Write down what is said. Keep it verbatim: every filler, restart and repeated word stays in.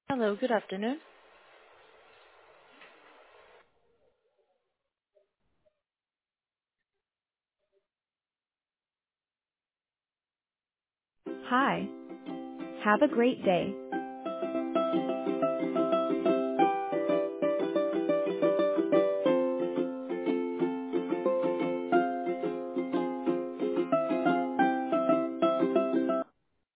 Hello, good afternoon. Hi. Have a great day.